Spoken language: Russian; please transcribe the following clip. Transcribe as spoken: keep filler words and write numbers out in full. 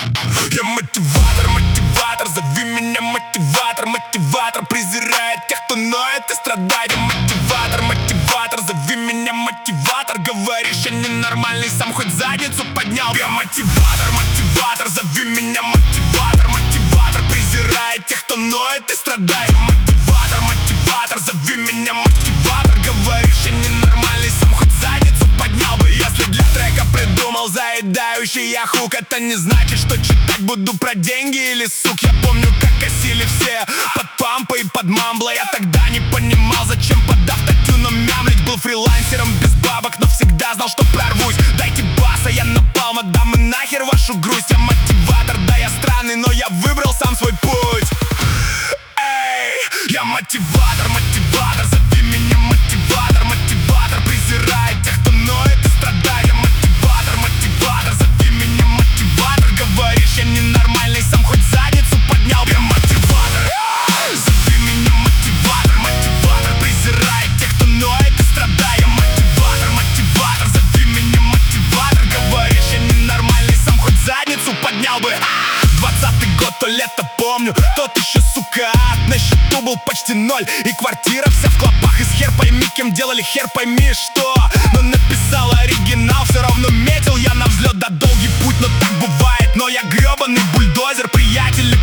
Я мотиватор, мотиватор, зови меня мотиватор. Мотиватор презирает тех, кто ноет и страдает. Я мотиватор, мотиватор, зови меня мотиватор. Говоришь, я ненормальный, сам хоть задницу поднял. Я мотиватор, мотиватор, зови меня мотиватор. Мотиватор презирает тех, кто ноет и страдает. Я мотиватор, мотиватор, зови меня мотиватор. Говоришь, я ненормальный, сам хоть задницу поднял бы. Если для трека придумал заедающий я хук, это не значит, что читать буду про деньги или сук. Я помню, как косили все под пампа и под мамбла. Я тогда не понимал, зачем под автотюном мямлить. Был фрилансером без бабок, но всегда знал, что прорвусь. Дайте баса, я напал, мадам, и нахер вашу грусть. Я мотиватор, да я странный, но я выбрал сам свой путь. Эй, я мотиватор, мотиватор, зови меня мотиватор. Мотиватор презирает тех, кто ноет и страдает. Я мотиватор, мотиватор, зови меня мотиватор. Говоришь, я ненормальный, сам хоть задницу поднял. Я мотиватор, зови меня мотиватор. Мотиватор презирает тех, кто ноет и страдает. Я мотиватор, мотиватор, зови меня мотиватор. Говоришь, я ненормальный, сам хоть задницу поднял бы. Двадцатый год, то лето помню, тот еще сука ад. На счету был почти ноль, и квартира вся в клопах. Из хер пойми, кем делали, хер пойми что. Но написал оригинал, все равно метил я на взлет. Да долгий путь, но так бывает. Но я гребаный бульдозер, приятель